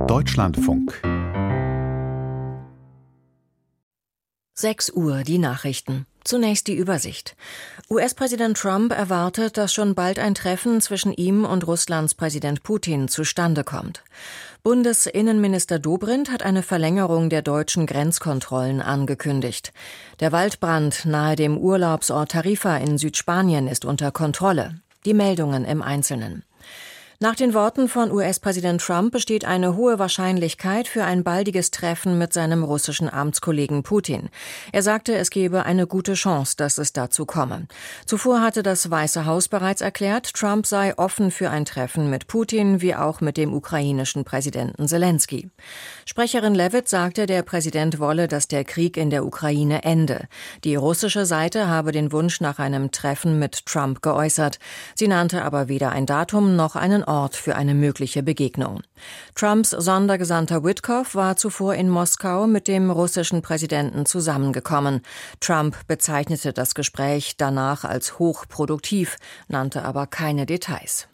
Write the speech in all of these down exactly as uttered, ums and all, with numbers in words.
Deutschlandfunk. sechs Uhr, die Nachrichten. Zunächst die Übersicht. U S-Präsident Trump erwartet, dass schon bald ein Treffen zwischen ihm und Russlands Präsident Putin zustande kommt. Bundesinnenminister Dobrindt hat eine Verlängerung der deutschen Grenzkontrollen angekündigt. Der Waldbrand nahe dem Urlaubsort Tarifa in Südspanien ist unter Kontrolle. Die Meldungen im Einzelnen. Nach den Worten von U S-Präsident Trump besteht eine hohe Wahrscheinlichkeit für ein baldiges Treffen mit seinem russischen Amtskollegen Putin. Er sagte, es gebe eine gute Chance, dass es dazu komme. Zuvor hatte das Weiße Haus bereits erklärt, Trump sei offen für ein Treffen mit Putin, wie auch mit dem ukrainischen Präsidenten Selensky. Sprecherin Leavitt sagte, der Präsident wolle, dass der Krieg in der Ukraine ende. Die russische Seite habe den Wunsch nach einem Treffen mit Trump geäußert. Sie nannte aber weder ein Datum noch einen Ort für eine mögliche Begegnung. Trumps Sondergesandter Witkoff war zuvor in Moskau mit dem russischen Präsidenten zusammengekommen. Trump bezeichnete das Gespräch danach als hochproduktiv, nannte aber keine Details.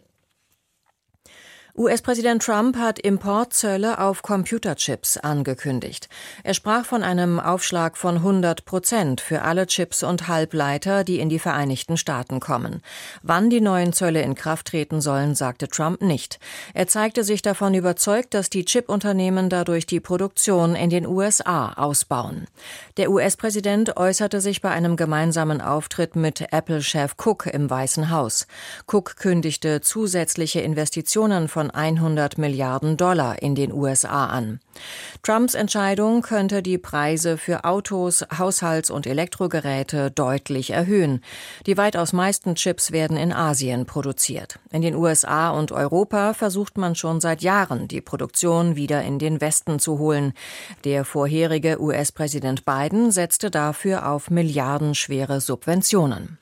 U S-Präsident Trump hat Importzölle auf Computerchips angekündigt. Er sprach von einem Aufschlag von hundert Prozent für alle Chips und Halbleiter, die in die Vereinigten Staaten kommen. Wann die neuen Zölle in Kraft treten sollen, sagte Trump nicht. Er zeigte sich davon überzeugt, dass die Chipunternehmen dadurch die Produktion in den U S A ausbauen. Der U S-Präsident äußerte sich bei einem gemeinsamen Auftritt mit Apple-Chef Cook im Weißen Haus. Cook kündigte zusätzliche Investitionen von hundert Milliarden Dollar in den U S A an. Trumps Entscheidung könnte die Preise für Autos, Haushalts- und Elektrogeräte deutlich erhöhen. Die weitaus meisten Chips werden in Asien produziert. In den U S A und Europa versucht man schon seit Jahren, die Produktion wieder in den Westen zu holen. Der vorherige U S-Präsident Biden setzte dafür auf milliardenschwere Subventionen.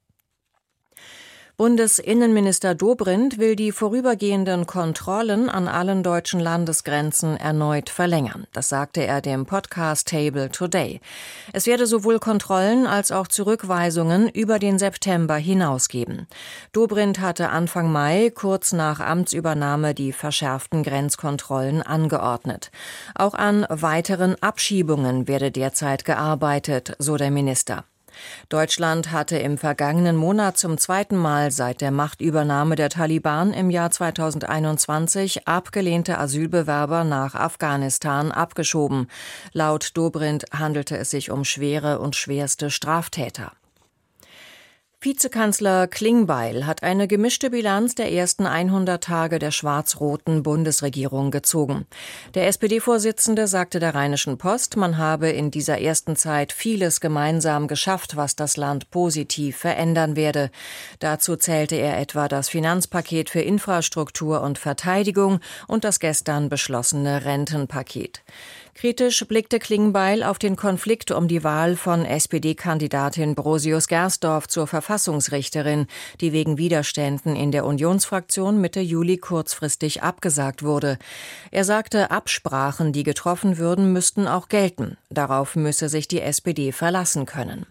Bundesinnenminister Dobrindt will die vorübergehenden Kontrollen an allen deutschen Landesgrenzen erneut verlängern. Das sagte er dem Podcast Table Today. Es werde sowohl Kontrollen als auch Zurückweisungen über den September hinaus geben. Dobrindt hatte Anfang Mai, kurz nach Amtsübernahme, die verschärften Grenzkontrollen angeordnet. Auch an weiteren Abschiebungen werde derzeit gearbeitet, so der Minister. Deutschland hatte im vergangenen Monat zum zweiten Mal seit der Machtübernahme der Taliban im Jahr zweitausendeinundzwanzig abgelehnte Asylbewerber nach Afghanistan abgeschoben. Laut Dobrindt handelte es sich um schwere und schwerste Straftäter. Vizekanzler Klingbeil hat eine gemischte Bilanz der ersten hundert Tage der schwarz-roten Bundesregierung gezogen. Der S P D-Vorsitzende sagte der Rheinischen Post, man habe in dieser ersten Zeit vieles gemeinsam geschafft, was das Land positiv verändern werde. Dazu zählte er etwa das Finanzpaket für Infrastruktur und Verteidigung und das gestern beschlossene Rentenpaket. Kritisch blickte Klingbeil auf den Konflikt um die Wahl von S P D-Kandidatin Brosius-Gersdorf zur Verfassungsrichterin, die wegen Widerständen in der Unionsfraktion Mitte Juli kurzfristig abgesagt wurde. Er sagte, Absprachen, die getroffen würden, müssten auch gelten. Darauf müsse sich die S P D verlassen können.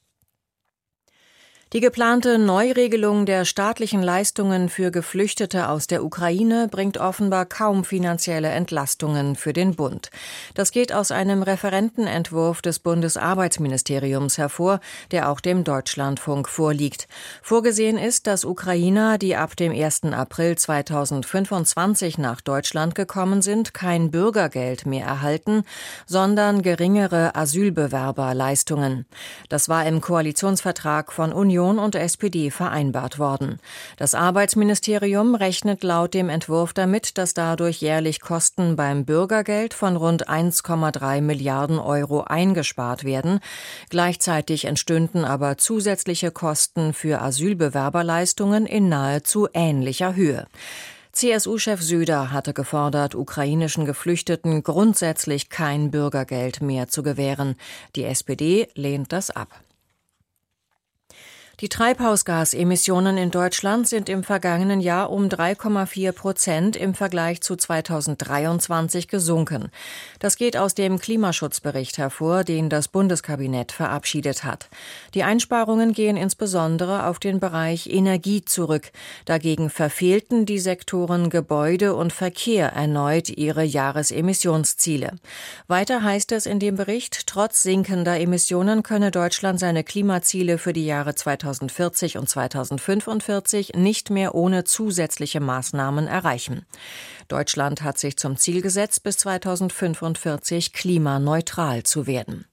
Die geplante Neuregelung der staatlichen Leistungen für Geflüchtete aus der Ukraine bringt offenbar kaum finanzielle Entlastungen für den Bund. Das geht aus einem Referentenentwurf des Bundesarbeitsministeriums hervor, der auch dem Deutschlandfunk vorliegt. Vorgesehen ist, dass Ukrainer, die ab dem ersten April zweitausendfünfundzwanzig nach Deutschland gekommen sind, kein Bürgergeld mehr erhalten, sondern geringere Asylbewerberleistungen. Das war im Koalitionsvertrag von Union und S P D vereinbart worden. Das Arbeitsministerium rechnet laut dem Entwurf damit, dass dadurch jährlich Kosten beim Bürgergeld von rund eins Komma drei Milliarden Euro eingespart werden. Gleichzeitig entstünden aber zusätzliche Kosten für Asylbewerberleistungen in nahezu ähnlicher Höhe. C S U-Chef Söder hatte gefordert, ukrainischen Geflüchteten grundsätzlich kein Bürgergeld mehr zu gewähren. Die S P D lehnt das ab. Die Treibhausgasemissionen in Deutschland sind im vergangenen Jahr um drei Komma vier Prozent im Vergleich zu zweitausenddreiundzwanzig gesunken. Das geht aus dem Klimaschutzbericht hervor, den das Bundeskabinett verabschiedet hat. Die Einsparungen gehen insbesondere auf den Bereich Energie zurück. Dagegen verfehlten die Sektoren Gebäude und Verkehr erneut ihre Jahresemissionsziele. Weiter heißt es in dem Bericht, trotz sinkender Emissionen könne Deutschland seine Klimaziele für die Jahre zweitausendvierzig und zweitausendfünfundvierzig nicht mehr ohne zusätzliche Maßnahmen erreichen. Deutschland hat sich zum Ziel gesetzt, bis zweitausendfünfundvierzig klimaneutral zu werden.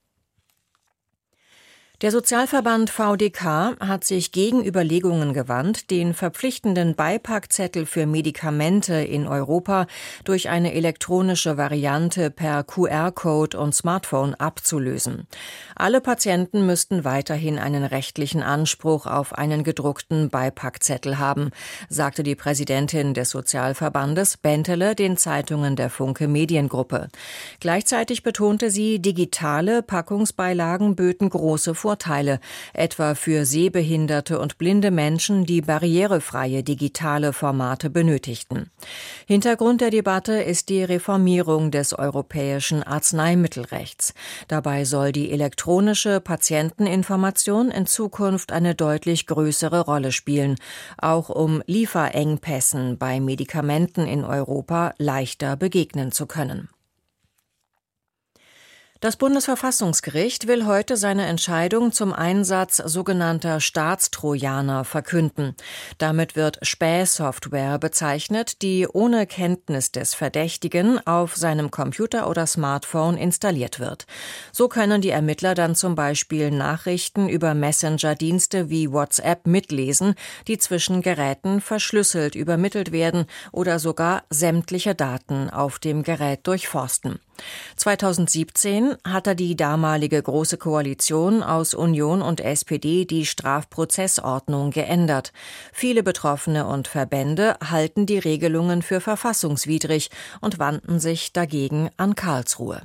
Der Sozialverband V D K hat sich gegen Überlegungen gewandt, den verpflichtenden Beipackzettel für Medikamente in Europa durch eine elektronische Variante per Q R-Code und Smartphone abzulösen. Alle Patienten müssten weiterhin einen rechtlichen Anspruch auf einen gedruckten Beipackzettel haben, sagte die Präsidentin des Sozialverbandes Bentele den Zeitungen der Funke Mediengruppe. Gleichzeitig betonte sie, digitale Packungsbeilagen böten große Vorteile. Vorteile, etwa für sehbehinderte und blinde Menschen, die barrierefreie digitale Formate benötigten. Hintergrund der Debatte ist die Reformierung des europäischen Arzneimittelrechts. Dabei soll die elektronische Patienteninformation in Zukunft eine deutlich größere Rolle spielen, auch um Lieferengpässen bei Medikamenten in Europa leichter begegnen zu können. Das Bundesverfassungsgericht will heute seine Entscheidung zum Einsatz sogenannter Staatstrojaner verkünden. Damit wird Spähsoftware bezeichnet, die ohne Kenntnis des Verdächtigen auf seinem Computer oder Smartphone installiert wird. So können die Ermittler dann zum Beispiel Nachrichten über Messenger-Dienste wie WhatsApp mitlesen, die zwischen Geräten verschlüsselt übermittelt werden oder sogar sämtliche Daten auf dem Gerät durchforsten. zweitausendsiebzehn hatte die damalige Große Koalition aus Union und S P D die Strafprozessordnung geändert. Viele Betroffene und Verbände halten die Regelungen für verfassungswidrig und wandten sich dagegen an Karlsruhe.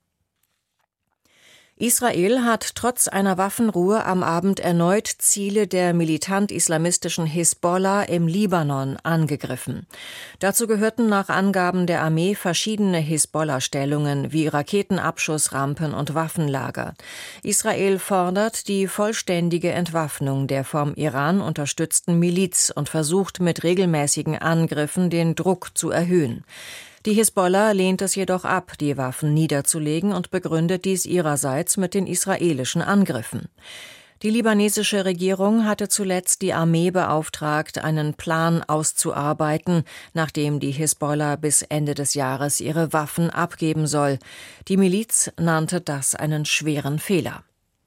Israel hat trotz einer Waffenruhe am Abend erneut Ziele der militant-islamistischen Hisbollah im Libanon angegriffen. Dazu gehörten nach Angaben der Armee verschiedene Hisbollah-Stellungen wie Raketenabschussrampen und Waffenlager. Israel fordert die vollständige Entwaffnung der vom Iran unterstützten Miliz und versucht mit regelmäßigen Angriffen den Druck zu erhöhen. Die Hisbollah lehnt es jedoch ab, die Waffen niederzulegen und begründet dies ihrerseits mit den israelischen Angriffen. Die libanesische Regierung hatte zuletzt die Armee beauftragt, einen Plan auszuarbeiten, nachdem die Hisbollah bis Ende des Jahres ihre Waffen abgeben soll. Die Miliz nannte das einen schweren Fehler.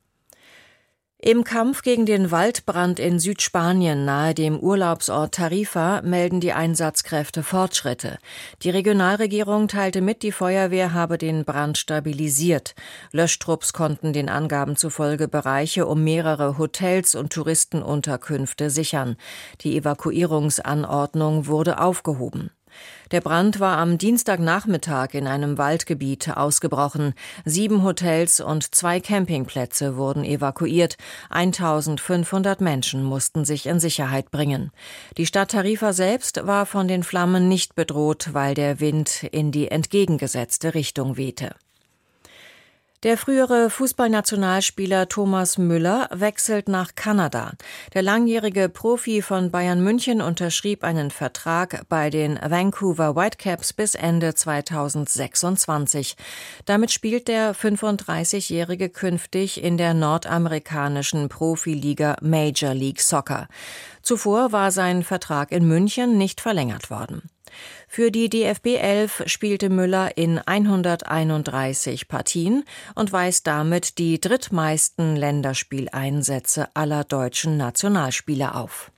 Im Kampf gegen den Waldbrand in Südspanien nahe dem Urlaubsort Tarifa melden die Einsatzkräfte Fortschritte. Die Regionalregierung teilte mit, die Feuerwehr habe den Brand stabilisiert. Löschtrupps konnten den Angaben zufolge Bereiche um mehrere Hotels und Touristenunterkünfte sichern. Die Evakuierungsanordnung wurde aufgehoben. Der Brand war am Dienstagnachmittag in einem Waldgebiet ausgebrochen. Sieben Hotels und zwei Campingplätze wurden evakuiert. eintausendfünfhundert Menschen mussten sich in Sicherheit bringen. Die Stadt Tarifa selbst war von den Flammen nicht bedroht, weil der Wind in die entgegengesetzte Richtung wehte. Der frühere Fußballnationalspieler Thomas Müller wechselt nach Kanada. Der langjährige Profi von Bayern München unterschrieb einen Vertrag bei den Vancouver Whitecaps bis Ende zweitausendsechsundzwanzig. Damit spielt der fünfunddreißigjährige künftig in der nordamerikanischen Profiliga Major League Soccer. Zuvor war sein Vertrag in München nicht verlängert worden. Für die D F B elf spielte Müller in hunderteinunddreißig Partien und weist damit die drittmeisten Länderspieleinsätze aller deutschen Nationalspieler auf.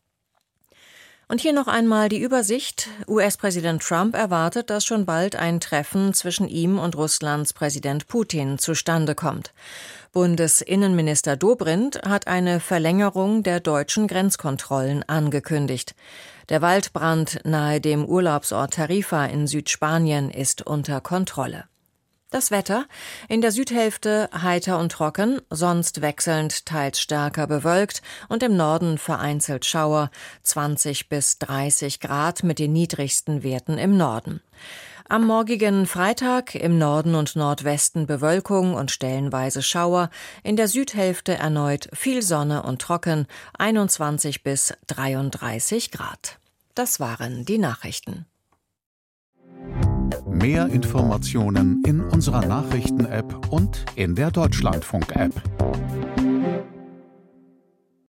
Und hier noch einmal die Übersicht. U S-Präsident Trump erwartet, dass schon bald ein Treffen zwischen ihm und Russlands Präsident Putin zustande kommt. Bundesinnenminister Dobrindt hat eine Verlängerung der deutschen Grenzkontrollen angekündigt. Der Waldbrand nahe dem Urlaubsort Tarifa in Südspanien ist unter Kontrolle. Das Wetter: in der Südhälfte heiter und trocken, sonst wechselnd teils stärker bewölkt und im Norden vereinzelt Schauer, zwanzig bis dreißig Grad mit den niedrigsten Werten im Norden. Am morgigen Freitag im Norden und Nordwesten Bewölkung und stellenweise Schauer, in der Südhälfte erneut viel Sonne und trocken, einundzwanzig bis dreiunddreißig Grad. Das waren die Nachrichten. Mehr Informationen in unserer Nachrichten-App und in der Deutschlandfunk-App.